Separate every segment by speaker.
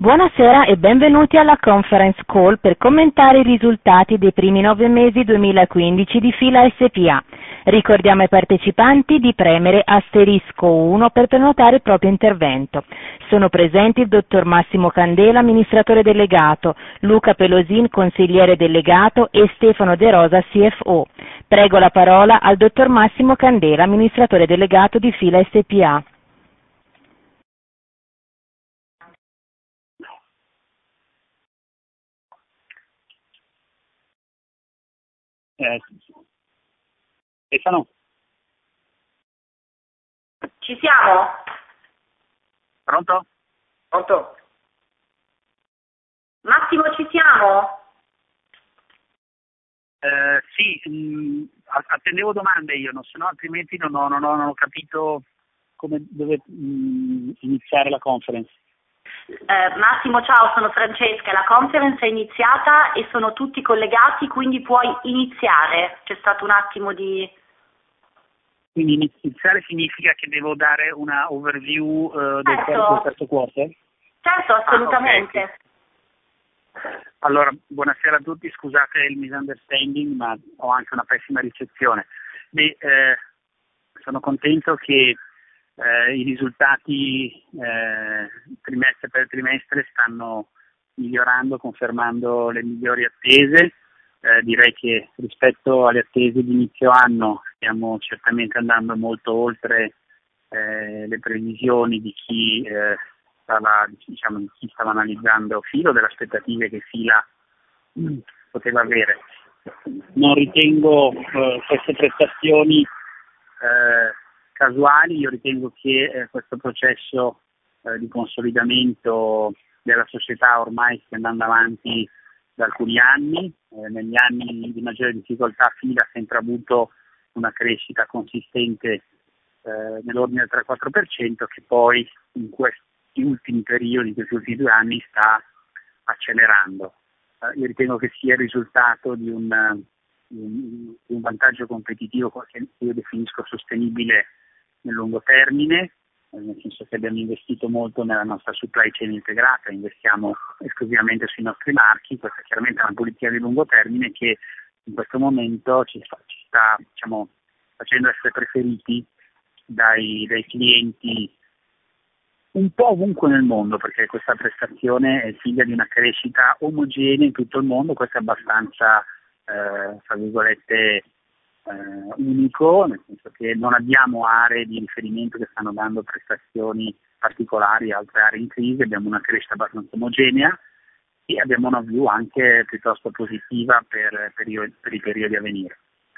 Speaker 1: Buonasera e benvenuti alla conference call per commentare i risultati dei primi 9 mesi 2015 di Fila SpA. Ricordiamo ai partecipanti di premere asterisco 1 per prenotare il proprio intervento. Sono presenti il dottor Massimo Candela, amministratore delegato, Luca Pelosin, consigliere delegato e Stefano De Rosa, CFO. Prego la parola al dottor Massimo Candela, amministratore delegato di Fila SpA.
Speaker 2: Stefano?
Speaker 3: Ci siamo?
Speaker 2: Pronto?
Speaker 3: Pronto? Massimo, ci siamo?
Speaker 2: Sì, attendevo domande io, se no altrimenti non ho capito come dove iniziare la conference.
Speaker 3: Massimo, ciao, sono Francesca, la conference è iniziata e sono tutti collegati, quindi puoi iniziare. C'è stato un attimo di...
Speaker 2: Quindi iniziare significa che devo dare una overview del terzo quarter?
Speaker 3: Certo, assolutamente.
Speaker 2: Okay. Allora, buonasera a tutti, scusate il misunderstanding, ma ho anche una pessima ricezione. Sono contento che i risultati trimestre per trimestre stanno migliorando, confermando le migliori attese. Direi che rispetto alle attese di inizio anno stiamo certamente andando molto oltre le previsioni di chi stava analizzando Filo, delle aspettative che Fila poteva avere. Non ritengo queste prestazioni casuali, io ritengo che questo processo di consolidamento della società ormai stia andando avanti da alcuni anni. Negli anni di maggiore difficoltà Fila ha sempre avuto una crescita consistente nell'ordine del 3-4%, che poi in questi ultimi periodi, in questi ultimi 2 anni, sta accelerando. Io ritengo che sia il risultato di un vantaggio competitivo che io definisco sostenibile nel lungo termine, nel senso che abbiamo investito molto nella nostra supply chain integrata, investiamo esclusivamente sui nostri marchi. Questa chiaramente è una politica di lungo termine che in questo momento ci sta facendo essere preferiti dai clienti un po' ovunque nel mondo, perché questa prestazione è figlia di una crescita omogenea in tutto il mondo. Questo è abbastanza tra virgolette unico, nel senso che non abbiamo aree di riferimento che stanno dando prestazioni particolari, altre aree in crisi. Abbiamo una crescita abbastanza omogenea e abbiamo una view anche piuttosto positiva per i periodi a venire.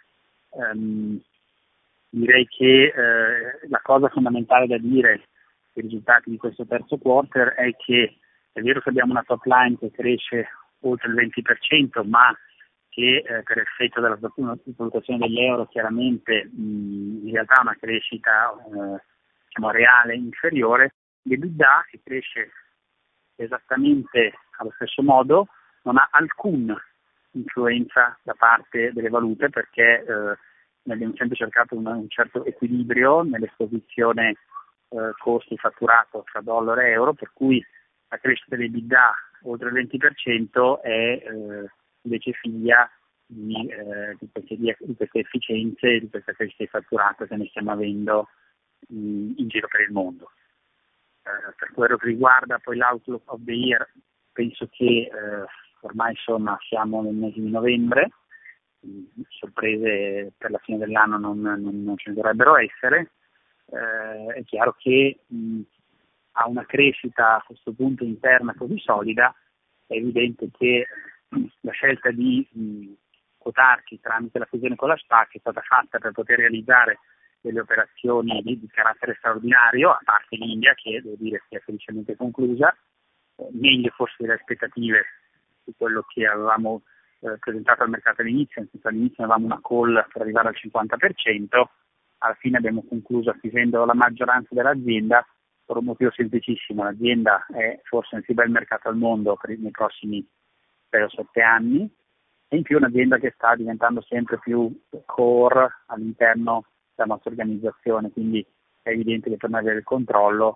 Speaker 2: Direi che la cosa fondamentale da dire sui risultati di questo terzo quarter è che è vero che abbiamo una top line che cresce oltre il 20%, ma che per effetto della valutazione dell'euro chiaramente in realtà ha una crescita reale inferiore. L'EBITDA, che cresce esattamente allo stesso modo, non ha alcuna influenza da parte delle valute, perché abbiamo sempre cercato un certo equilibrio nell'esposizione costi fatturato tra dollaro e euro, per cui la crescita dell'EBITDA oltre il 20% è invece figlia di queste efficienze, di questa crescita di fatturato che ne stiamo avendo in giro per il mondo. Per quello che riguarda poi l'outlook of the year, penso che ormai siamo nel mese di novembre, sorprese per la fine dell'anno non ce ne dovrebbero essere. È chiaro che a una crescita a questo punto interna così solida è evidente che la scelta di quotarci tramite la fusione con la SPAC è stata fatta per poter realizzare delle operazioni di carattere straordinario, a parte l'India, che devo dire si è felicemente conclusa, meglio forse delle aspettative di quello che avevamo presentato al mercato all'inizio. Nel senso, all'inizio avevamo una call per arrivare al 50%, alla fine abbiamo concluso acquisendo la maggioranza dell'azienda per un motivo semplicissimo: l'azienda è forse il più bel mercato al mondo nei prossimi 6 o 7 anni, e in più un'azienda che sta diventando sempre più core all'interno della nostra organizzazione, quindi è evidente che per noi avere il controllo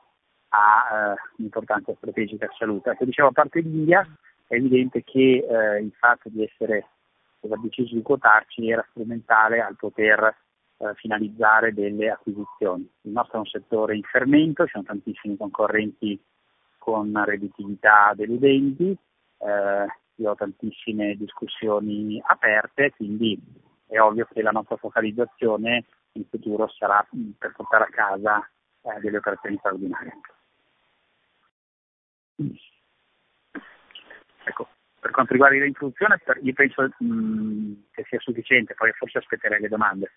Speaker 2: ha un'importanza strategica assoluta. Ecco, dicevo, a parte l'India, è evidente che il fatto di aver deciso di quotarci era strumentale al poter finalizzare delle acquisizioni. Il nostro è un settore in fermento, ci sono tantissimi concorrenti con redditività deludenti, io ho tantissime discussioni aperte, quindi è ovvio che la nostra focalizzazione in futuro sarà per portare a casa delle operazioni straordinarie. Ecco, per quanto riguarda l'introduzione, io penso che sia sufficiente, poi forse aspetterei le domande.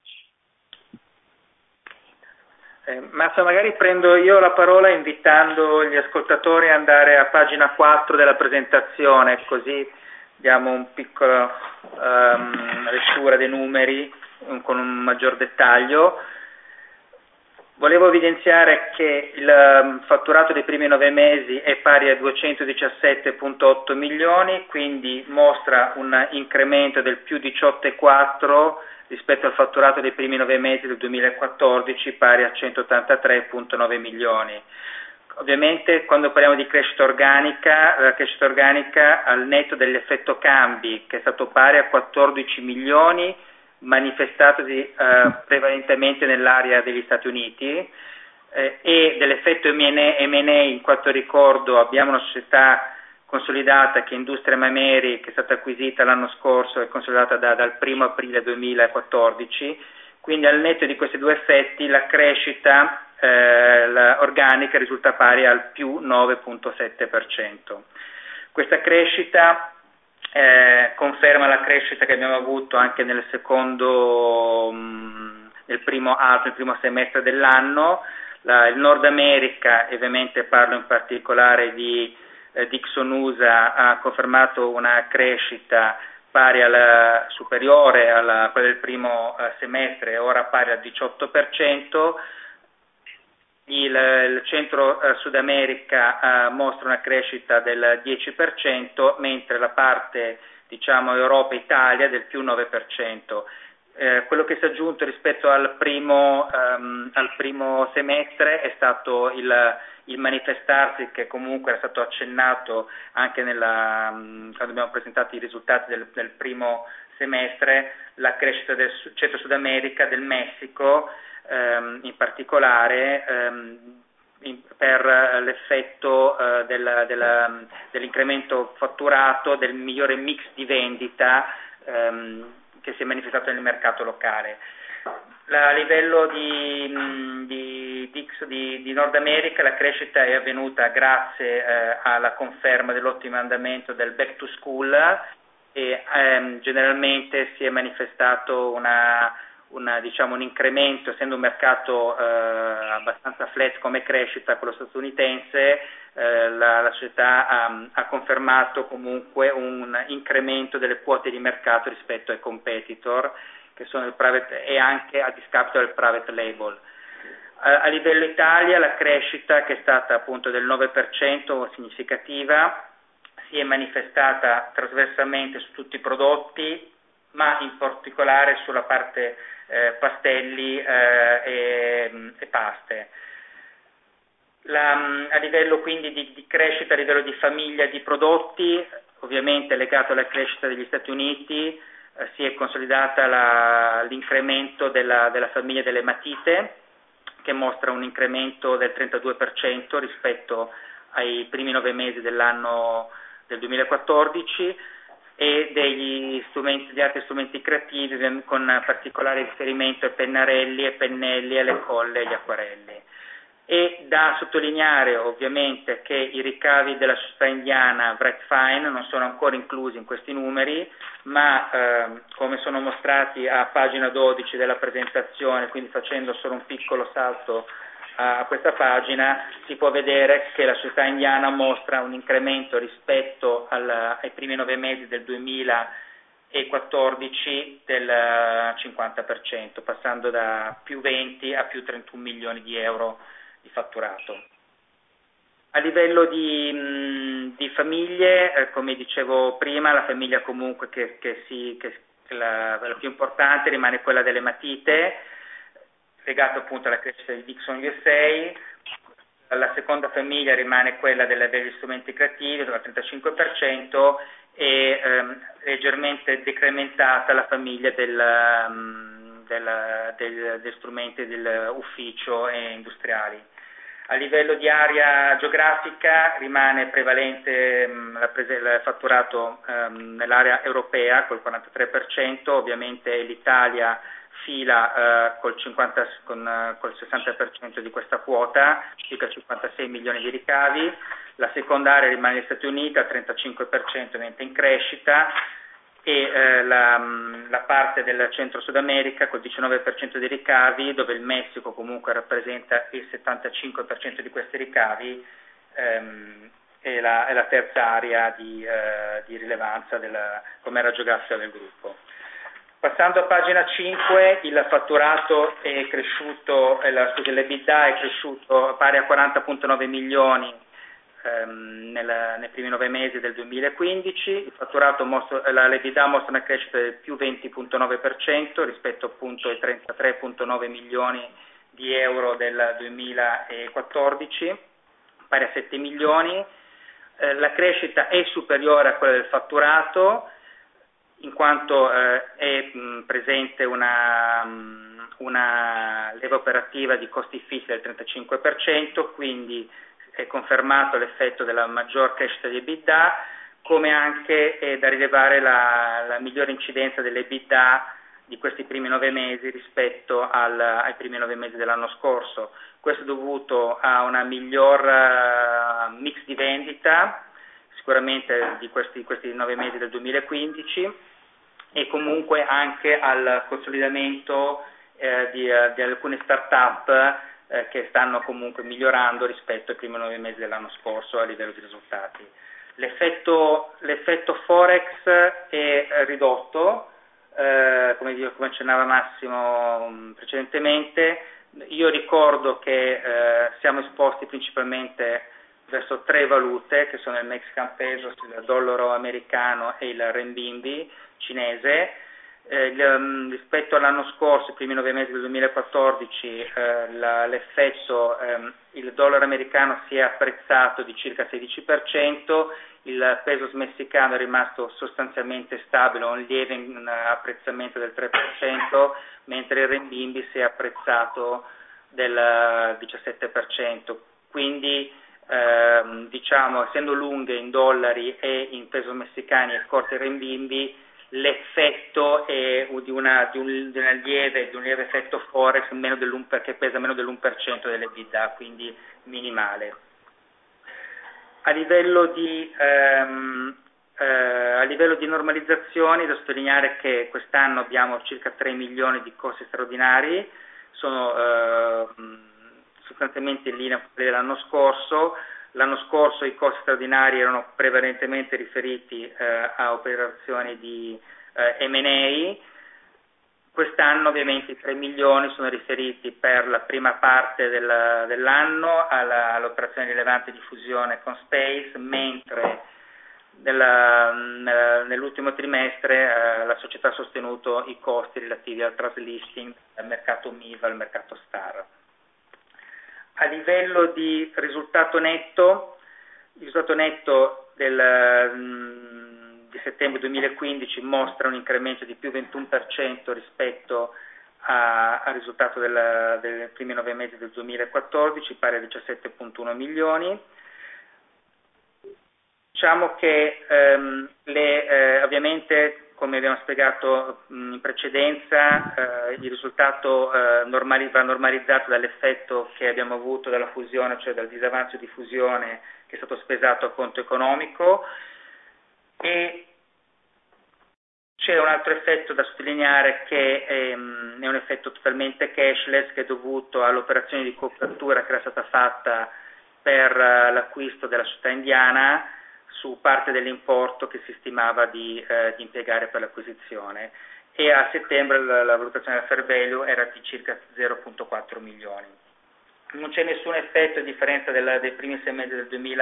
Speaker 4: Massa, magari prendo io la parola invitando gli ascoltatori ad andare a pagina 4 della presentazione, così diamo un piccolo lettura dei numeri con un maggior dettaglio. Volevo evidenziare che il fatturato dei primi 9 mesi è pari a 217,8 milioni, quindi mostra un incremento del più 18,4 rispetto al fatturato dei primi 9 mesi del 2014, pari a 183,9 milioni. Ovviamente quando parliamo di crescita organica, la crescita organica al netto dell'effetto cambi, che è stato pari a 14 milioni, manifestatosi prevalentemente nell'area degli Stati Uniti, e dell'effetto M&A, in quanto ricordo abbiamo una società consolidata che è Industria Mameri, che è stata acquisita l'anno scorso e consolidata dal 1 aprile 2014, quindi al netto di questi due effetti la crescita organica risulta pari al più 9,7%. Questa crescita conferma la crescita che abbiamo avuto anche nel primo semestre dell'anno. Il Nord America, ovviamente parlo in particolare di Dixon USA, ha confermato una crescita pari superiore a quella del primo semestre, ora pari al 18%. Il centro Sud America mostra una crescita del 10%, mentre la parte Europa e Italia del più 9%. Quello che si è aggiunto rispetto al primo semestre è stato il manifestarsi, che comunque era stato accennato anche quando abbiamo presentato i risultati del primo semestre, la crescita del centro Sud America, del Messico, in particolare per l'effetto dell'incremento fatturato, del migliore mix di vendita che si è manifestato nel mercato locale. A livello di Nord America la crescita è avvenuta grazie alla conferma dell'ottimo andamento del back to school e generalmente si è manifestato un incremento, essendo un mercato abbastanza flat come crescita quello statunitense. La società ha confermato comunque un incremento delle quote di mercato rispetto ai competitor, che sono il private, e anche a discapito del private label. A livello Italia la crescita, che è stata appunto del 9% significativa, si è manifestata trasversalmente su tutti i prodotti, ma in particolare sulla parte pastelli e paste. A livello quindi di crescita, a livello di famiglia di prodotti, ovviamente legato alla crescita degli Stati Uniti, si è consolidata l'incremento della famiglia delle matite, che mostra un incremento del 32% rispetto ai primi 9 mesi dell'anno del 2014, e di altri strumenti creativi, con particolare riferimento ai pennarelli, ai pennelli, alle colle e agli acquarelli. E da sottolineare ovviamente che i ricavi della società indiana Wright Fine non sono ancora inclusi in questi numeri, ma come sono mostrati a pagina 12 della presentazione, quindi facendo solo un piccolo salto a questa pagina, si può vedere che la società indiana mostra un incremento rispetto ai primi 9 mesi del 2014 del 50%, passando da più 20 a più 31 milioni di euro di fatturato. A livello di famiglie, come dicevo prima, la famiglia comunque che la più importante rimane quella delle matite, legato appunto alla crescita di Dixon USA, la seconda famiglia rimane quella degli strumenti creativi, dove al 35%, e leggermente decrementata la famiglia degli strumenti dell'ufficio e industriali. A livello di area geografica rimane prevalente il fatturato nell'area europea col 43%, ovviamente l'Italia fila col 60% di questa quota, circa 56 milioni di ricavi. La seconda area rimane gli Stati Uniti al 35%, ovviamente in crescita, e la parte del Centro-Sud America col 19% di ricavi, dove il Messico comunque rappresenta il 75% di questi ricavi, è la terza area di rilevanza come area geografica del gruppo. Passando a pagina 5, il fatturato è cresciuto, l'EBITDA è cresciuto pari a 40,9 milioni nei primi 9 mesi del 2015, il fatturato l'EBITDA mostra una crescita del più 20,9% rispetto appunto ai 33,9 milioni di euro del 2014, pari a 7 milioni. La crescita è superiore a quella del fatturato, in quanto è presente una leva operativa di costi fissi del 35%, quindi è confermato l'effetto della maggior crescita di EBITDA, come anche è da rilevare la migliore incidenza dell'EBITDA di questi primi 9 mesi rispetto ai primi 9 mesi dell'anno scorso. Questo è dovuto a una miglior mix di vendita, sicuramente di questi 9 mesi del 2015, e comunque anche al consolidamento di alcune start-up che stanno comunque migliorando rispetto ai primi 9 mesi dell'anno scorso a livello di risultati. L'effetto Forex è ridotto, come accennava Massimo precedentemente. Io ricordo che siamo esposti principalmente verso 3 valute, che sono il Mexican Peso, il dollaro americano e il renminbi cinese. Rispetto all'anno scorso, i primi 9 mesi del 2014, l'effetto, il dollaro americano si è apprezzato di circa 16%, il peso messicano è rimasto sostanzialmente stabile, un lieve apprezzamento del 3%, mentre il renminbi si è apprezzato del 17%. Quindi diciamo, essendo lunghe in dollari e in peso messicani e corte in renminbi, l'effetto è di un lieve effetto Forex che pesa meno dell'1% dell'EBITDA, quindi minimale. A livello di normalizzazioni, da sottolineare che quest'anno abbiamo circa 3 milioni di costi straordinari, sono sostanzialmente in linea con quelli dell'anno scorso. L'anno scorso i costi straordinari erano prevalentemente riferiti a operazioni di M&A. Quest'anno ovviamente i 3 milioni sono riferiti per la prima parte dell'anno all'operazione rilevante di fusione con Space, mentre nell'ultimo trimestre la società ha sostenuto i costi relativi al traslisting al mercato MIV, al mercato STAR. A livello di risultato netto, il risultato netto di settembre 2015 mostra un incremento di più 21% rispetto al risultato dei primi 9 mesi del 2014, pari a 17,1 milioni. Diciamo che ovviamente, come abbiamo spiegato in precedenza, il risultato va normalizzato dall'effetto che abbiamo avuto dalla fusione, cioè dal disavanzo di fusione che è stato spesato a conto economico, e c'è un altro effetto da sottolineare che è un effetto totalmente cashless, che è dovuto all'operazione di copertura che era stata fatta per l'acquisto della società indiana su parte dell'importo che si stimava di impiegare per l'acquisizione, e a settembre la valutazione della fair value era di circa 0,4 milioni. Non c'è nessun effetto a differenza dei primi 6 mesi del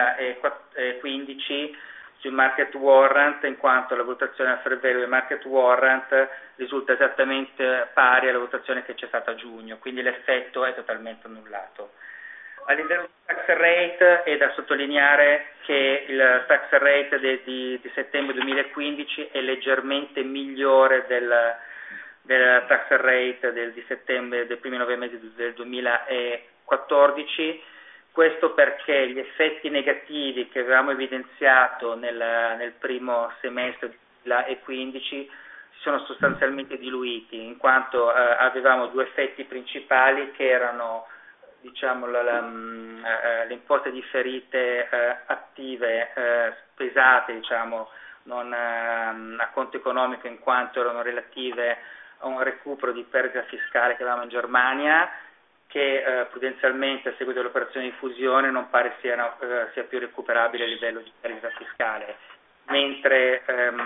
Speaker 4: 2015 sui market warrant, in quanto la valutazione della fair value del market warrant risulta esattamente pari alla valutazione che c'è stata a giugno, quindi l'effetto è totalmente annullato. A livello di tax rate è da sottolineare che il tax rate di settembre 2015 è leggermente migliore del tax rate del primi 9 mesi del 2014, questo perché gli effetti negativi che avevamo evidenziato nel primo semestre del 2015 si sono sostanzialmente diluiti, in quanto avevamo due effetti principali che erano, diciamo, le imposte differite attive pesate, diciamo, non a conto economico, in quanto erano relative a un recupero di perdita fiscale che avevamo in Germania, che prudenzialmente a seguito dell'operazione di fusione non pare sia più recuperabile a livello di perdita fiscale, mentre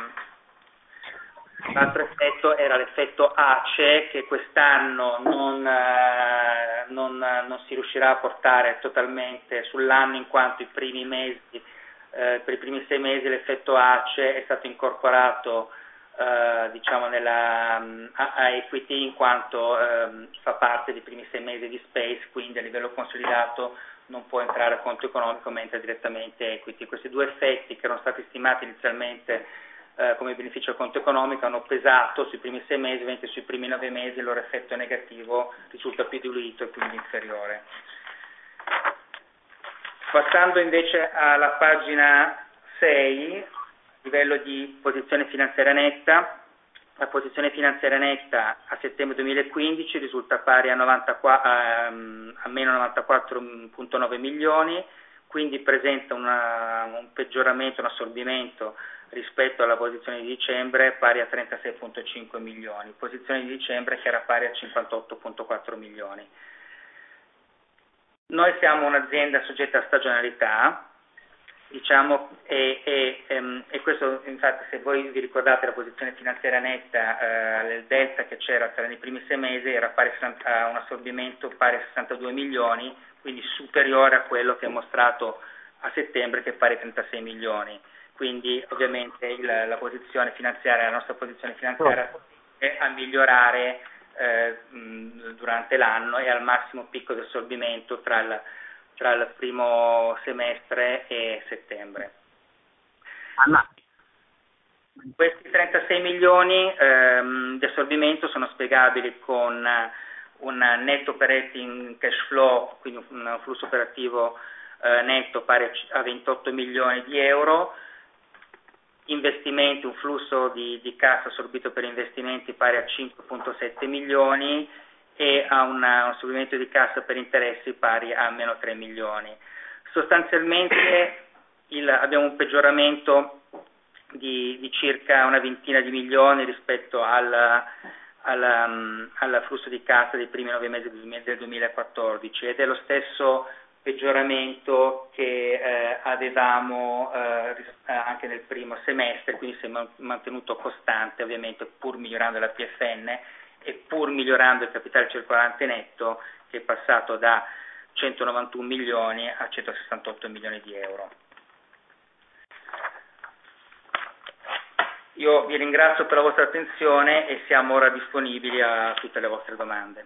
Speaker 4: l'altro effetto era l'effetto ACE, che quest'anno non si riuscirà a portare totalmente sull'anno, in quanto per i primi 6 mesi l'effetto ACE è stato incorporato diciamo a equity, in quanto fa parte dei primi 6 mesi di Space, quindi a livello consolidato non può entrare a conto economico, ma entra direttamente equity. Questi due effetti, che erano stati stimati inizialmente come beneficio a conto economico, hanno pesato sui primi 6 mesi, mentre sui primi 9 mesi il loro effetto negativo risulta più diluito e quindi inferiore. Passando invece alla pagina 6, a livello di posizione finanziaria netta, la posizione finanziaria netta a settembre 2015 risulta pari a meno 94,9 milioni, quindi presenta un peggioramento, un assorbimento rispetto alla posizione di dicembre, pari a 36,5 milioni, posizione di dicembre che era pari a 58,4 milioni. Noi siamo un'azienda soggetta a stagionalità, diciamo, e questo, infatti, se voi vi ricordate la posizione finanziaria netta, il delta che c'era tra i primi 6 mesi era pari a un assorbimento pari a 62 milioni, quindi superiore a quello che è mostrato a settembre, che è pari a 36 milioni. Quindi ovviamente la posizione finanziaria, la nostra posizione finanziaria è a migliorare durante l'anno, e al massimo picco di assorbimento tra il primo semestre e settembre. Questi 36 milioni di assorbimento sono spiegabili con un netto operating cash flow, quindi un flusso operativo netto pari a 28 milioni di euro, investimenti, un flusso di cassa assorbito per investimenti pari a 5,7 milioni e a un assorbimento di cassa per interessi pari a meno 3 milioni. Sostanzialmente abbiamo un peggioramento di circa una ventina di milioni rispetto al flusso di cassa dei primi 9 mesi del 2014, ed è lo stesso peggioramento che avevamo anche nel primo semestre, quindi si è mantenuto costante, ovviamente, pur migliorando la PFN e pur migliorando il capitale circolante netto, che è passato da 191 milioni a 168 milioni di euro. Io vi ringrazio per la vostra attenzione e siamo ora disponibili a tutte le vostre domande.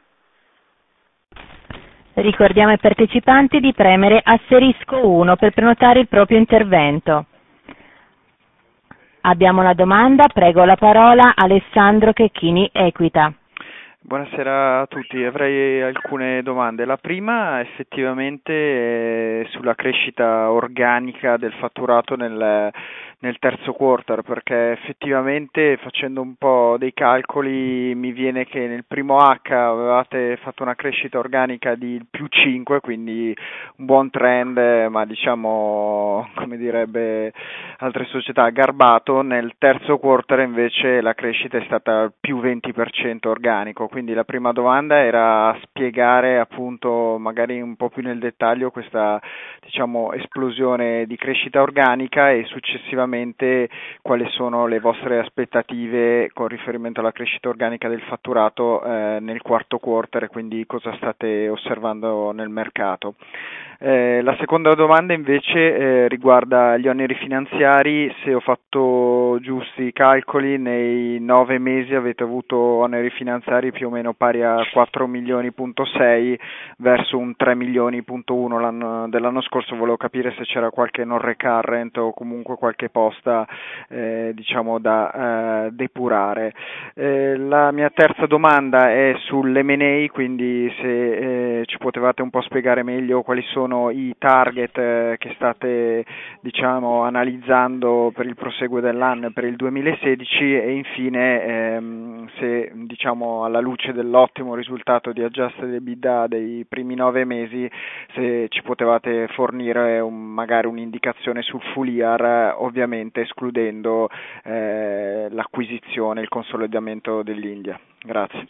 Speaker 1: Ricordiamo ai partecipanti di premere asterisco 1 per prenotare il proprio intervento. Abbiamo una domanda, prego la parola Alessandro Checchini, Equita.
Speaker 5: Buonasera a tutti, avrei alcune domande. La prima effettivamente è sulla crescita organica del fatturato nel terzo quarter, perché effettivamente, facendo un po' dei calcoli, mi viene che nel primo H avevate fatto una crescita organica di più 5, quindi un buon trend, ma diciamo, come direbbe altre società, garbato. Nel terzo quarter invece la crescita è stata più 20% organico. Quindi la prima domanda era spiegare appunto magari un po' più nel dettaglio questa, diciamo, esplosione di crescita organica, e successivamente quali sono le vostre aspettative con riferimento alla crescita organica del fatturato nel quarto quarter, e quindi cosa state osservando nel mercato. La seconda domanda invece riguarda gli oneri finanziari. Se ho fatto giusti i calcoli, nei 9 mesi avete avuto oneri finanziari più o meno pari a 4 milioni,6 verso un 3 milioni,1 dell'anno scorso. Volevo capire se c'era qualche non recurrent o comunque qualche posta diciamo da depurare. La mia terza domanda è sull'M&A, quindi se ci potevate un po' spiegare meglio quali sono i target che state diciamo analizzando per il proseguo dell'anno e per il 2016, e infine se diciamo alla luce dell'ottimo risultato di Adjusted EBITDA dei primi 9 mesi, se ci potevate fornire magari un'indicazione sul full year, ovviamente escludendo l'acquisizione, il consolidamento dell'India. Grazie.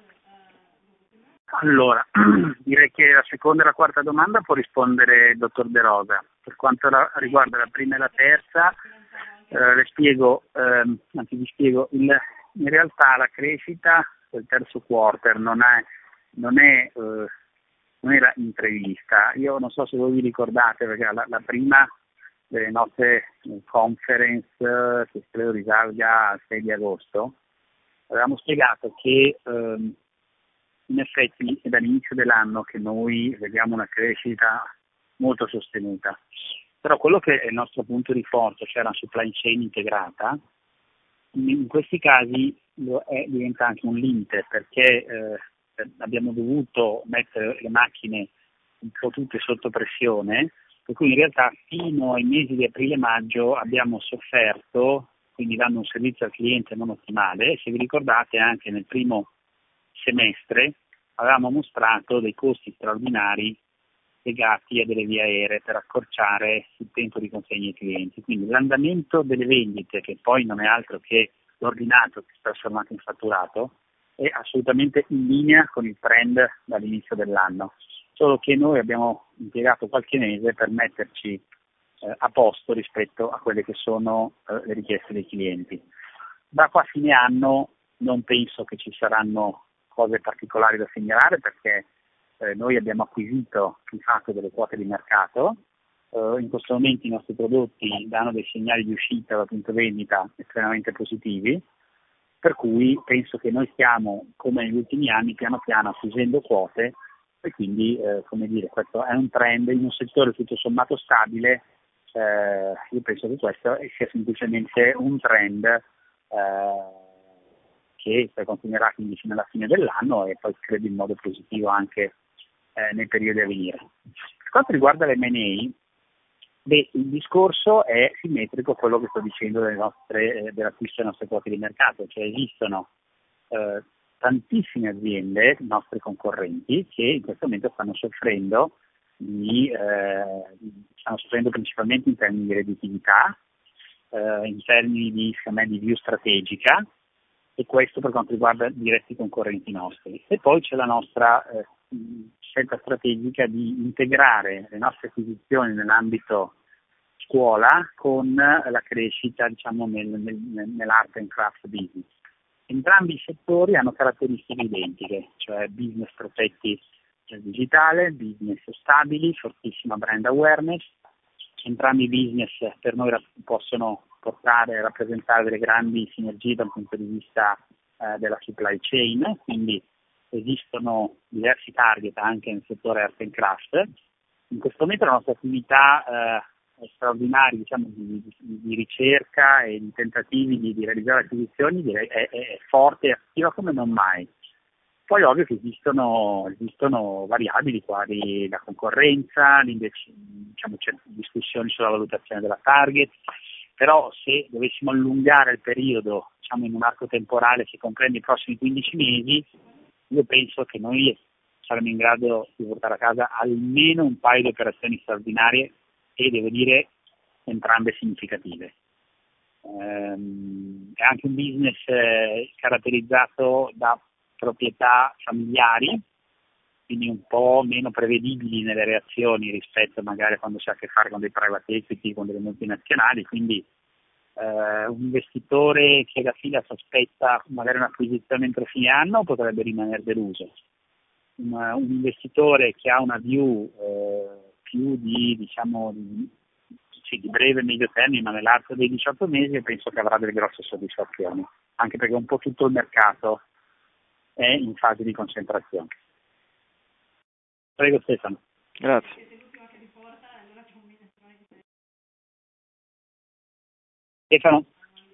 Speaker 2: Allora, direi che la seconda e la quarta domanda può rispondere il dottor De Rosa. Per quanto riguarda la prima e la terza, vi spiego, in realtà la crescita del terzo quarter non era imprevista. Io non so se voi vi ricordate, perché la prima delle nostre conference, che credo risalga al 6 di agosto, avevamo spiegato che in effetti è dall'inizio dell'anno che noi vediamo una crescita molto sostenuta, però quello che è il nostro punto di forza, cioè la supply chain integrata, in questi casi diventa anche un limite, perché abbiamo dovuto mettere le macchine un po' tutte sotto pressione, per cui in realtà fino ai mesi di aprile e maggio abbiamo sofferto, quindi dando un servizio al cliente non ottimale. Se vi ricordate, anche nel primo semestre avevamo mostrato dei costi straordinari legati a delle vie aeree per accorciare il tempo di consegna ai clienti. Quindi l'andamento delle vendite, che poi non è altro che l'ordinato che si è trasformato in fatturato, è assolutamente in linea con il trend dall'inizio dell'anno, solo che noi abbiamo impiegato qualche mese per metterci a posto rispetto a quelle che sono le richieste dei clienti. Da qua a fine anno non penso che ci saranno cose particolari da segnalare, perché noi abbiamo acquisito di fatto delle quote di mercato. In questo momento i nostri prodotti danno dei segnali di uscita dal punto vendita estremamente positivi, per cui penso che noi stiamo, come negli ultimi anni, piano piano acquisendo quote, e quindi questo è un trend in un settore tutto sommato stabile. Io penso che questo sia semplicemente un trend che continuerà quindi fino alla fine dell'anno, e poi credo in modo positivo anche nei periodi a venire. Per quanto riguarda l'M&A, il discorso è simmetrico a quello che sto dicendo dell'acquisto delle nostre quote di mercato, cioè esistono tantissime aziende, nostre concorrenti, che in questo momento stanno soffrendo principalmente in termini di redditività, in termini di view strategica, e questo per quanto riguarda diretti concorrenti nostri. E poi c'è la nostra scelta strategica di integrare le nostre acquisizioni nell'ambito scuola con la crescita nell'art and craft business. Entrambi i settori hanno caratteristiche identiche, cioè business protetti digitale, business stabili, fortissima brand awareness. Entrambi i business per noi possono rappresentare delle grandi sinergie dal punto di vista della supply chain, quindi esistono diversi target anche nel settore art and craft. In questo momento la nostra attività straordinaria di ricerca e di tentativi di realizzare acquisizioni è forte e attiva come non mai. Poi ovvio che esistono variabili quali la concorrenza, c'è discussioni sulla valutazione della target, però se dovessimo allungare il periodo in un arco temporale che comprende i prossimi 15 mesi, io penso che noi saremo in grado di portare a casa almeno un paio di operazioni straordinarie, e devo dire entrambe significative. È anche un business caratterizzato da proprietà familiari, quindi un po' meno prevedibili nelle reazioni rispetto magari quando si ha a che fare con dei private equity, con delle multinazionali, quindi un investitore che da fila si aspetta magari un'acquisizione entro fine anno potrebbe rimanere deluso. Un investitore che ha una view più di breve e medio termine, ma nell'arco dei 18 mesi penso che avrà delle grosse soddisfazioni, anche perché un po' tutto il mercato è in fase di concentrazione. Prego Stefano.
Speaker 5: Grazie.
Speaker 2: Stefano?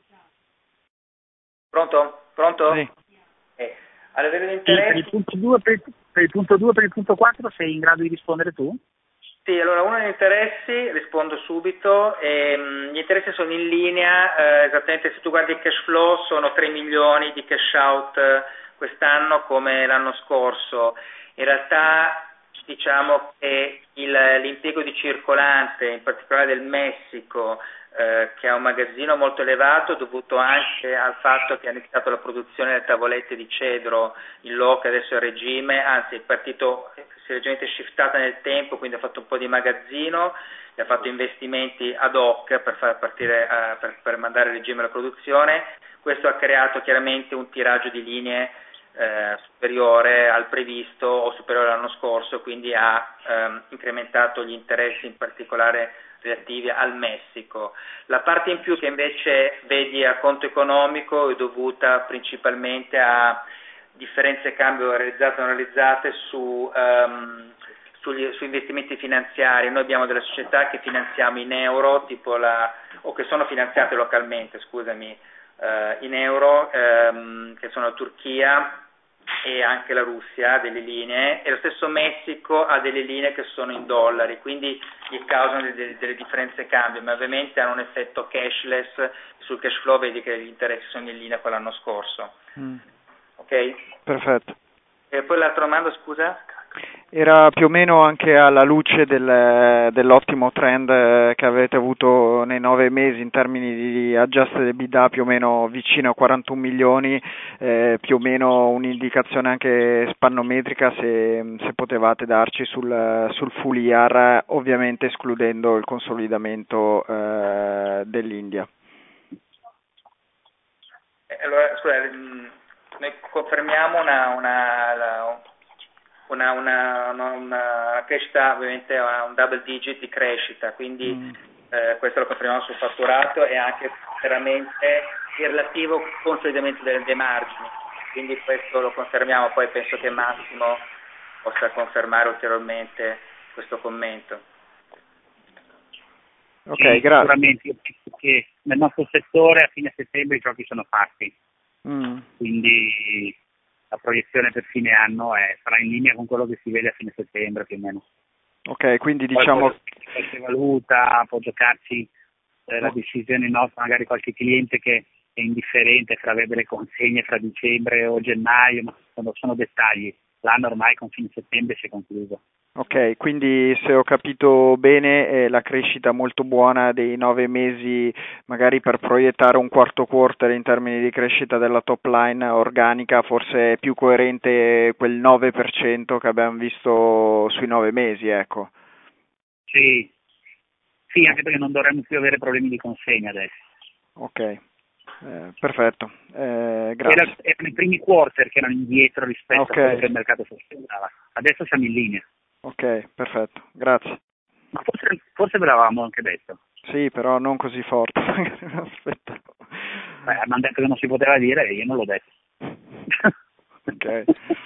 Speaker 4: Pronto?
Speaker 5: Sì.
Speaker 4: A livello di
Speaker 2: Sì,
Speaker 4: interesse...
Speaker 2: per il punto 2, per il punto 2, per il punto 4 sei in grado di rispondere tu?
Speaker 4: Sì, allora uno degli interessi, rispondo subito, gli interessi sono in linea, esattamente se tu guardi il cash flow sono 3 milioni di cash out quest'anno come l'anno scorso. In realtà diciamo che l'impiego di circolante, in particolare del Messico, che ha un magazzino molto elevato dovuto anche al fatto che ha iniziato la produzione delle tavolette di cedro in loco, adesso è a regime, anzi è partito, si è leggermente shiftata nel tempo, quindi ha fatto un po' di magazzino e ha fatto investimenti ad hoc per far partire, per mandare a regime la produzione. Questo ha creato chiaramente un tiraggio di linee superiore al previsto o superiore all'anno scorso, quindi ha incrementato gli interessi in particolare relativi al Messico. La parte in più che invece vedi a conto economico è dovuta principalmente a differenze cambio realizzate o non realizzate su investimenti finanziari. Noi abbiamo delle società che finanziamo in euro, o che sono finanziate localmente, in euro, che sono la Turchia e anche la Russia, delle linee, e lo stesso Messico ha delle linee che sono in dollari, quindi gli causano delle differenze cambio, ma ovviamente hanno un effetto cashless. Sul cash flow vedi che gli interessi sono in linea con l'anno scorso. Ok?
Speaker 5: Perfetto.
Speaker 4: E poi l'altra domanda, scusa?
Speaker 5: Era più o meno anche alla luce dell'ottimo trend che avete avuto nei 9 mesi in termini di adjusted EBITDA, più o meno vicino a 41 milioni, più o meno un'indicazione anche spannometrica se potevate darci sul full year, ovviamente escludendo il consolidamento dell'India.
Speaker 4: Allora, scusa, noi confermiamo una crescita, ovviamente un double digit di crescita, quindi questo lo confermiamo sul fatturato e anche veramente il relativo consolidamento dei margini, quindi questo lo confermiamo. Poi penso che Massimo possa confermare ulteriormente questo commento.
Speaker 5: Ok,
Speaker 2: sì,
Speaker 5: grazie.
Speaker 2: Sicuramente, io penso che nel nostro settore a fine settembre i giochi sono fatti, quindi la proiezione per fine anno sarà in linea con quello che si vede a fine settembre più o meno.
Speaker 5: Ok, quindi diciamo
Speaker 2: qualche valuta, può giocarci la decisione nostra, magari qualche cliente che è indifferente fra avere delle consegne fra dicembre o gennaio, ma sono dettagli. L'anno ormai con fine settembre si è concluso.
Speaker 5: Ok, quindi se ho capito bene la crescita molto buona dei 9 mesi, magari per proiettare un quarto quarter in termini di crescita della top line organica, forse è più coerente quel 9% che abbiamo visto sui 9 mesi, ecco.
Speaker 2: Sì, anche perché non dovremmo più avere problemi di consegna adesso.
Speaker 5: Ok, perfetto, grazie.
Speaker 2: Erano i primi quarter che erano indietro rispetto a quello che il mercato si aspettava. Adesso siamo in linea.
Speaker 5: Ok, perfetto, grazie.
Speaker 2: Ma forse ve l'avevamo anche detto.
Speaker 5: Sì, però non così forte. Aspetta.
Speaker 2: Mi hanno detto che non si poteva dire e io non l'ho detto.
Speaker 5: Ok.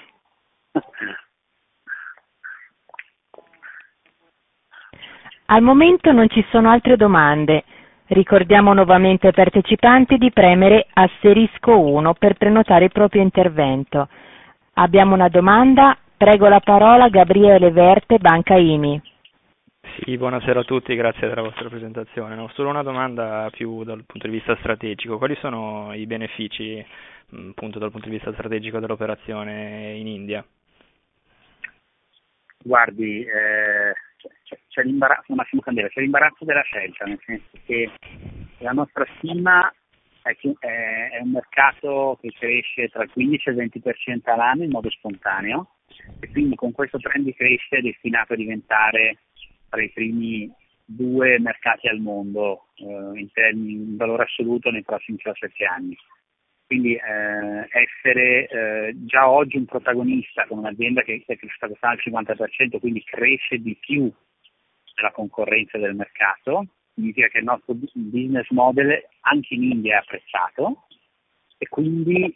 Speaker 1: Al momento non ci sono altre domande. Ricordiamo nuovamente ai partecipanti di premere asterisco 1 per prenotare il proprio intervento. Abbiamo una domanda. Prego la parola Gabriele Verte, Banca IMI.
Speaker 6: Sì, buonasera a tutti, grazie della vostra presentazione. No, solo una domanda più dal punto di vista strategico. Quali sono i benefici, appunto, dal punto di vista strategico dell'operazione in India?
Speaker 2: Guardi, c'è l'imbarazzo, Massimo Candela, c'è l'imbarazzo della scelta, nel senso che la nostra stima è che è un mercato che cresce tra il 15 e il 20% all'anno in modo spontaneo, e quindi con questo trend di crescita è destinato a diventare tra i primi 2 mercati al mondo in valore assoluto nei prossimi 7 anni. Quindi essere già oggi un protagonista con un'azienda che è cresciuta al 50%, quindi cresce di più della concorrenza e del mercato, significa che il nostro business model anche in India è apprezzato e quindi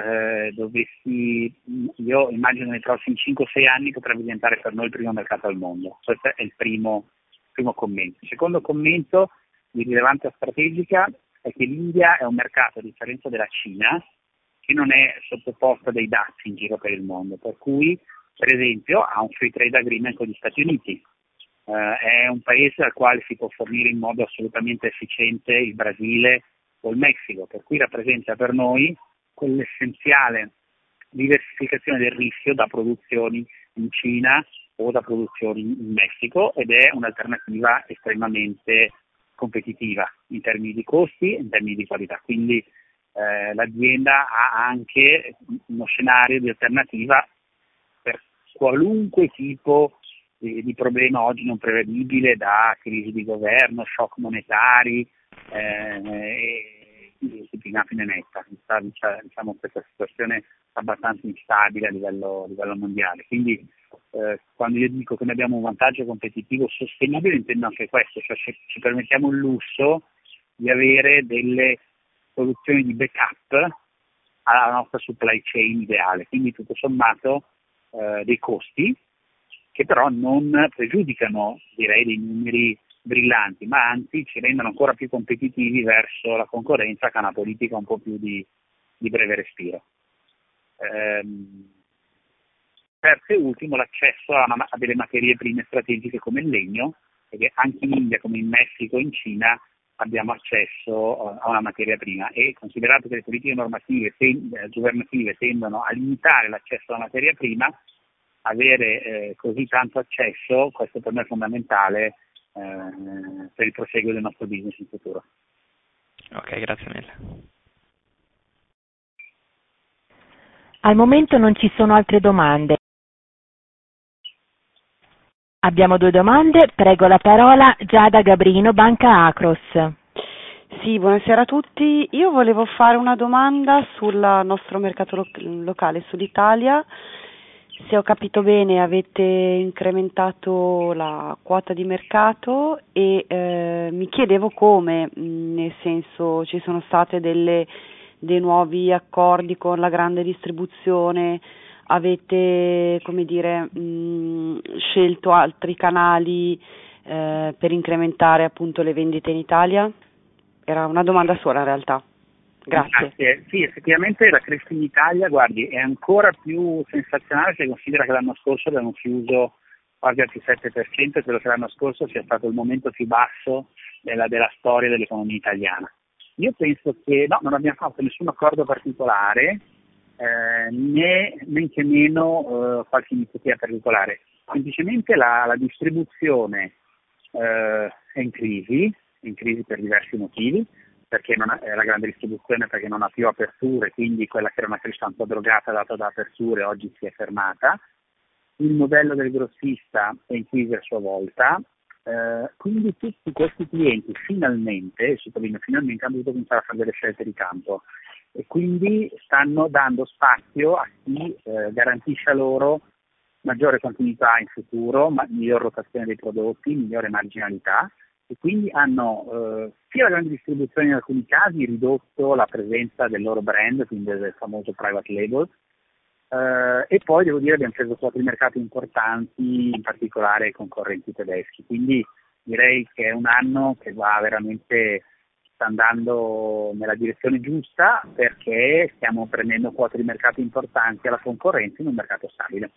Speaker 2: io immagino nei prossimi 5-6 anni potrebbe diventare per noi il primo mercato al mondo. Questo è il primo commento. Il secondo commento di rilevanza strategica è che l'India è un mercato, a differenza della Cina, che non è sottoposto a dei dazi in giro per il mondo, per cui per esempio ha un free trade agreement con gli Stati Uniti, è un paese al quale si può fornire in modo assolutamente efficiente il Brasile o il Messico, per cui rappresenta per noi quell'essenziale diversificazione del rischio da produzioni in Cina o da produzioni in Messico, ed è un'alternativa estremamente competitiva in termini di costi e in termini di qualità. Quindi l'azienda ha anche uno scenario di alternativa per qualunque tipo di problema oggi non prevedibile, da crisi di governo, shock monetari e disciplina fine netta. Diciamo questa situazione abbastanza instabile a livello mondiale. Quindi quando io dico che noi abbiamo un vantaggio competitivo sostenibile intendo anche questo, cioè ci permettiamo il lusso di avere delle soluzioni di backup alla nostra supply chain ideale, quindi tutto sommato dei costi che però non pregiudicano, direi, dei numeri brillanti, ma anzi ci rendono ancora più competitivi verso la concorrenza, che ha una politica un po' più di breve respiro. Terzo e ultimo, l'accesso a delle materie prime strategiche come il legno, perché anche in India come in Messico e in Cina abbiamo accesso a una materia prima, e considerato che le politiche normative governative tendono a limitare l'accesso alla materia prima, avere così tanto accesso, questo per me è fondamentale per il proseguo del nostro business in futuro.
Speaker 6: Ok, grazie mille.
Speaker 1: Al momento non ci sono altre domande. Abbiamo 2 domande, prego la parola Giada Gabrino, Banca Acros.
Speaker 7: Sì, buonasera a tutti. Io volevo fare una domanda sul nostro mercato locale, sull'Italia. Se ho capito bene avete incrementato la quota di mercato e mi chiedevo come, nel senso ci sono state dei nuovi accordi con la grande distribuzione, avete scelto altri canali per incrementare appunto le vendite in Italia? Era una domanda sola in realtà. Grazie.
Speaker 2: Sì, effettivamente la crescita in Italia, guardi, è ancora più sensazionale se considera che l'anno scorso abbiamo chiuso quasi al più 7%, e credo che l'anno scorso sia stato il momento più basso della storia dell'economia italiana. Io penso che non abbiamo fatto nessun accordo particolare, né che meno qualche iniziativa particolare. Semplicemente la distribuzione è in crisi per diversi motivi, perché non ha, la grande distribuzione perché non ha più aperture, quindi quella che era una crescita un po' drogata data da aperture oggi si è fermata. Il modello del grossista è in crisi a sua volta, quindi tutti questi clienti finalmente, sottolineo finalmente, hanno dovuto cominciare a fare delle scelte di campo e quindi stanno dando spazio a chi garantisce a loro maggiore continuità in futuro, miglior rotazione dei prodotti, migliore marginalità, e quindi hanno sia la grande distribuzione in alcuni casi ridotto la presenza del loro brand, quindi del famoso private label, e poi devo dire abbiamo preso 4 mercati importanti, in particolare i concorrenti tedeschi, quindi direi che è un anno che sta andando nella direzione giusta, perché stiamo prendendo quote di mercato importanti alla concorrenza in un mercato stabile.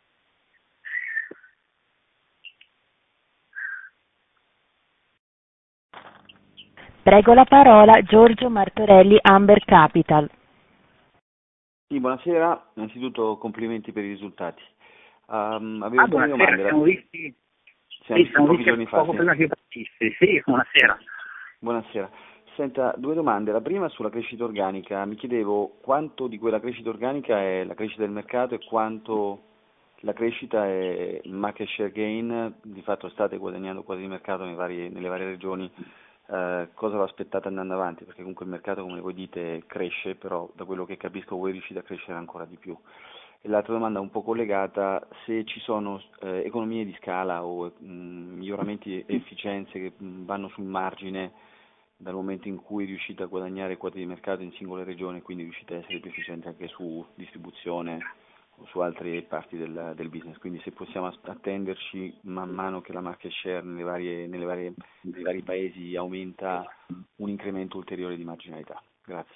Speaker 1: Prego la parola Giorgio Martorelli, Amber Capital.
Speaker 8: Sì, buonasera, innanzitutto complimenti per i risultati. Avevo due domande.
Speaker 2: Siamo visti pochi giorni fa. Poco prima che partissi. Sì, buonasera.
Speaker 8: Buonasera. Senta, 2 domande. La prima sulla crescita organica. Mi chiedevo quanto di quella crescita organica è la crescita del mercato e quanto la crescita è market share gain. Di fatto state guadagnando quasi di mercato nelle varie regioni. Cosa vi aspettate andando avanti? Perché comunque il mercato, come voi dite, cresce, però da quello che capisco voi riuscite a crescere ancora di più. E l'altra domanda un po' collegata, se ci sono economie di scala o miglioramenti e efficienze che vanno sul margine dal momento in cui riuscite a guadagnare quote di mercato in singole regioni, quindi riuscite a essere più efficienti anche su distribuzione o su altre parti del business. Quindi se possiamo attenderci man mano che la market share nei vari paesi aumenta, un incremento ulteriore di marginalità. Grazie.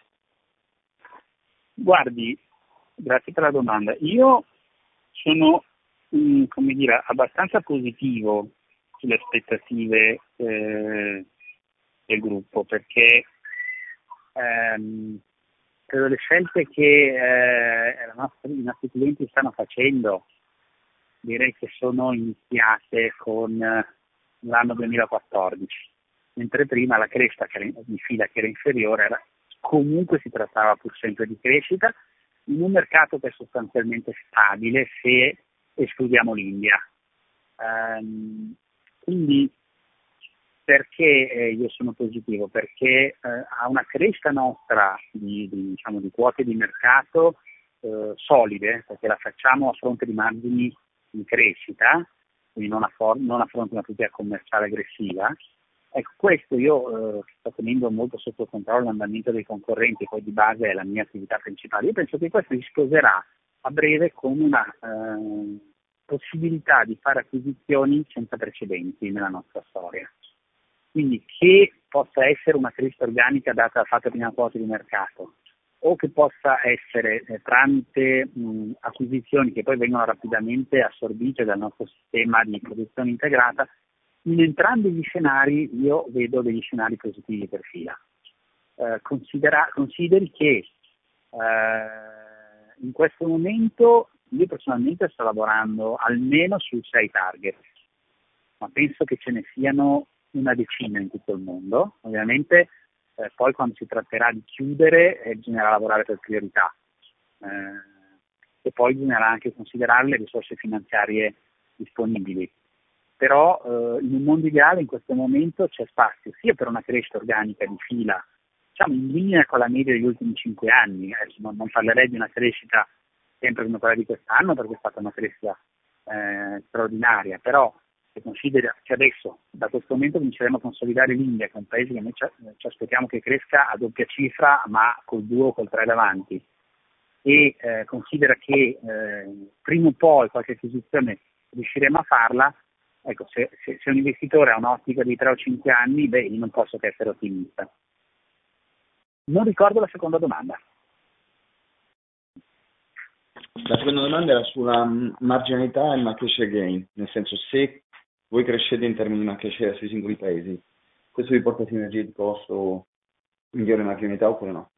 Speaker 2: Guardi, grazie per la domanda. Io sono, abbastanza positivo sulle aspettative del gruppo, perché credo le scelte che i nostri clienti stanno facendo, direi che sono iniziate con l'anno 2014, mentre prima la crescita di fila che era inferiore comunque si trattava pur sempre di crescita in un mercato che è sostanzialmente stabile se escludiamo l'India. Quindi perché io sono positivo? Perché a una crescita nostra di quote di mercato solide, perché la facciamo a fronte di margini di crescita, quindi non a fronte di una politica commerciale aggressiva. Ecco, questo io sto tenendo molto sotto controllo l'andamento dei concorrenti, poi di base è la mia attività principale. Io penso che questo si sposerà a breve con una possibilità di fare acquisizioni senza precedenti nella nostra storia. Quindi che possa essere una crescita organica data dal fatto di una quota di mercato, o che possa essere tramite acquisizioni che poi vengono rapidamente assorbite dal nostro sistema di produzione integrata, in entrambi gli scenari io vedo degli scenari positivi per fila. Consideri che in questo momento io personalmente sto lavorando almeno su 6 target, ma penso che ce ne siano una decina in tutto il mondo. Ovviamente poi quando si tratterà di chiudere bisognerà lavorare per priorità e poi bisognerà anche considerare le risorse finanziarie disponibili. Però in un mondo ideale in questo momento c'è spazio sia per una crescita organica di fila, diciamo in linea con la media degli ultimi 5 anni, non parlerei di una crescita sempre come quella di quest'anno perché è stata una crescita straordinaria, però se considera che adesso da questo momento cominceremo a consolidare l'India, che è un paese che noi ci aspettiamo che cresca a doppia cifra ma col 2 o col 3 davanti, e considera che prima o poi qualche acquisizione riusciremo a farla. Ecco, se un investitore ha un'ottica di 3 o 5 anni, io non posso che essere ottimista. Non ricordo la seconda domanda.
Speaker 8: La seconda domanda era sulla marginalità e il market share gain, nel senso se voi crescete in termini di market share sui singoli paesi, questo vi porta a sinergie di costo, migliore marginalità oppure no?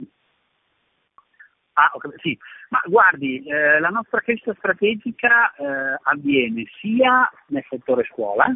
Speaker 2: Sì, ma guardi, la nostra crescita strategica avviene sia nel settore scuola,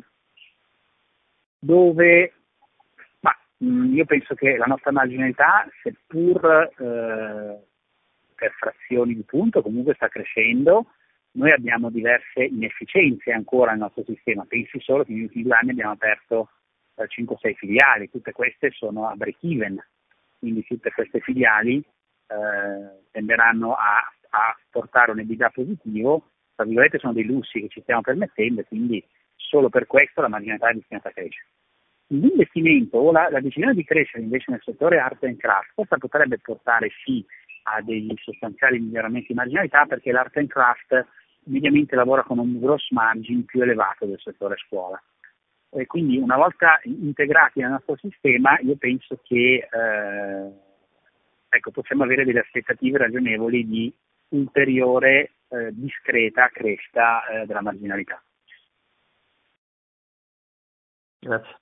Speaker 2: dove io penso che la nostra marginalità, seppur per frazioni di punto, comunque sta crescendo. Noi abbiamo diverse inefficienze ancora nel nostro sistema. Pensi solo che negli ultimi 2 anni abbiamo aperto 5 o 6 filiali, tutte queste sono a break even, quindi tutte queste filiali tenderanno a portare un EBITDA positivo. Tra virgolette sono dei lussi che ci stiamo permettendo, quindi solo per questo la marginalità è destinata a crescere. L'investimento o la decisione di crescere invece nel settore art and craft, questa potrebbe portare sì a degli sostanziali miglioramenti di marginalità, perché l'art and craft mediamente lavora con un gross margin più elevato del settore scuola. E quindi una volta integrati nel nostro sistema io penso che possiamo avere delle aspettative ragionevoli di ulteriore discreta crescita della marginalità.
Speaker 8: Grazie.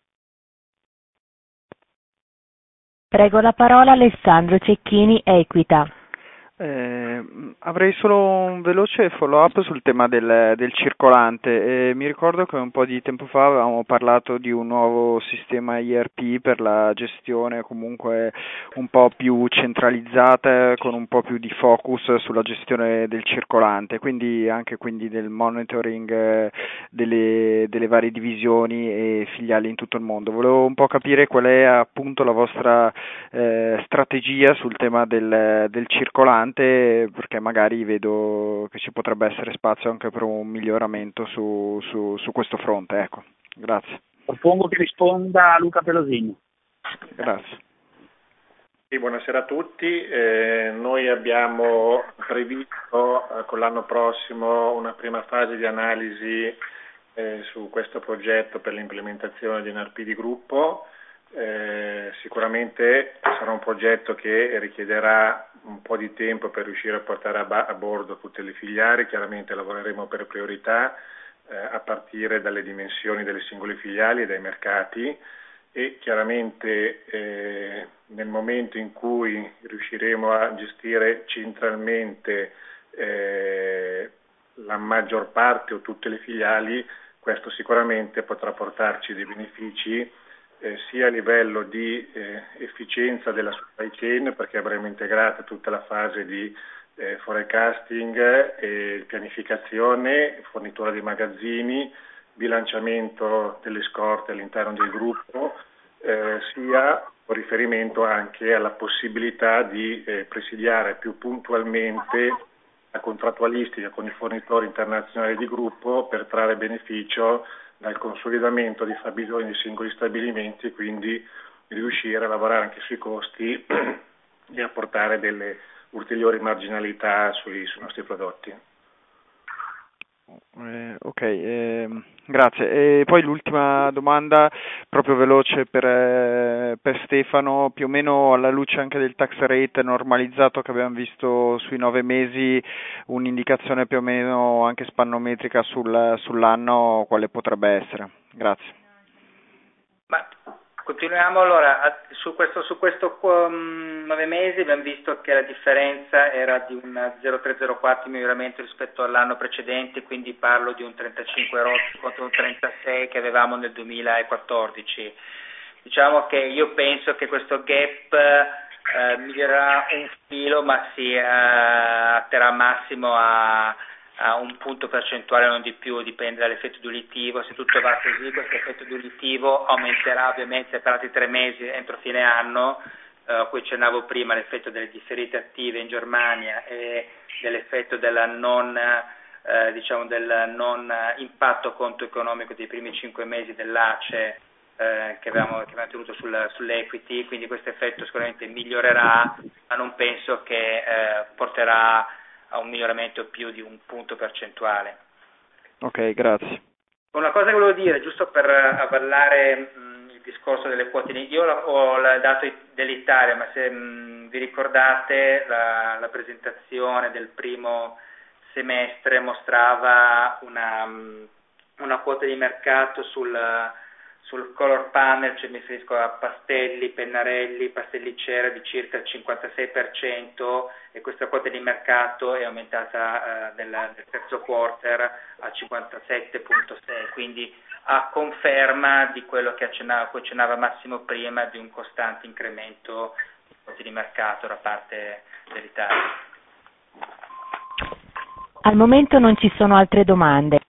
Speaker 1: Prego la parola Alessandro Cecchini, Equita.
Speaker 5: Avrei solo un veloce follow-up sul tema del circolante. Mi ricordo che un po' di tempo fa avevamo parlato di un nuovo sistema ERP per la gestione comunque un po' più centralizzata, con un po' più di focus sulla gestione del circolante, quindi del monitoring delle varie divisioni e filiali in tutto il mondo. Volevo un po' capire qual è appunto la vostra strategia sul tema del circolante importante perché magari vedo che ci potrebbe essere spazio anche per un miglioramento su questo fronte. Ecco, grazie.
Speaker 2: Propongo che risponda Luca Pelosini.
Speaker 5: Grazie.
Speaker 9: Sì, buonasera a tutti. Noi abbiamo previsto con l'anno prossimo una prima fase di analisi su questo progetto per l'implementazione di un ERP di gruppo. Sicuramente sarà un progetto che richiederà un po' di tempo per riuscire a portare a bordo tutte le filiali. Chiaramente lavoreremo per priorità a partire dalle dimensioni delle singole filiali e dai mercati, e chiaramente nel momento in cui riusciremo a gestire centralmente la maggior parte o tutte le filiali, questo sicuramente potrà portarci dei benefici sia a livello di efficienza della supply chain, perché avremo integrato tutta la fase di forecasting, pianificazione, fornitura di magazzini, bilanciamento delle scorte all'interno del gruppo, sia con riferimento anche alla possibilità di presidiare più puntualmente la contrattualistica con i fornitori internazionali di gruppo per trarre beneficio dal consolidamento dei fabbisogni dei singoli stabilimenti e quindi riuscire a lavorare anche sui costi e apportare delle ulteriori marginalità sui nostri prodotti.
Speaker 5: Grazie. E poi l'ultima domanda, proprio veloce per Stefano, più o meno alla luce anche del tax rate normalizzato che abbiamo visto sui 9 mesi, un'indicazione più o meno anche spannometrica sull'anno, quale potrebbe essere? Grazie.
Speaker 4: Ma continuiamo allora, su questo 9 mesi abbiamo visto che la differenza era di un 0,304 miglioramento rispetto all'anno precedente, quindi parlo di un 35 rossi contro un 36 che avevamo nel 2014. Diciamo che io penso che questo gap migliorerà un filo, ma si atterrà massimo a un punto percentuale, non di più, dipende dall'effetto diluitivo. Se tutto va così, questo effetto diluitivo aumenterà ovviamente per altri 3 mesi entro fine anno, a cui accennavo prima, l'effetto delle differite attive in Germania e dell'effetto della del non impatto conto economico dei primi 5 mesi dell'ACE che abbiamo tenuto sull'equity, quindi questo effetto sicuramente migliorerà, ma non penso che porterà a un miglioramento più di un punto percentuale.
Speaker 5: Ok, grazie.
Speaker 4: Una cosa che volevo dire, giusto per avvallare il discorso delle quote, io ho il dato dell'Italia, ma se vi ricordate la presentazione del primo semestre mostrava una quota di mercato sul color panel, cioè mi riferisco a pastelli, pennarelli, pastellicera di circa il 56%, e questa quota di mercato è aumentata del terzo quarter a 57,6%, quindi a conferma di quello che accennava Massimo prima, di un costante incremento di quote di mercato da parte dell'Italia.
Speaker 1: Al momento non ci sono altre domande.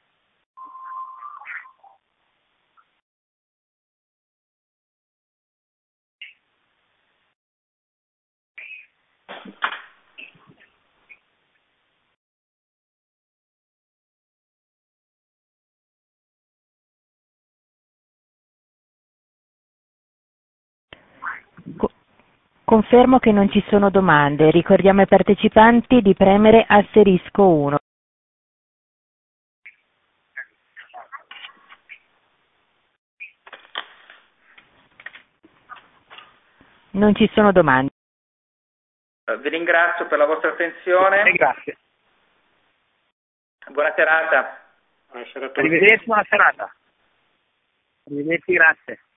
Speaker 1: Confermo che non ci sono domande. Ricordiamo ai partecipanti di premere ***1. Non ci sono domande.
Speaker 4: Vi ringrazio per la vostra attenzione.
Speaker 2: Grazie.
Speaker 4: Buona serata.
Speaker 9: Buonasera a tutti.
Speaker 2: Arrivederci, buona serata. Arrivederci, grazie.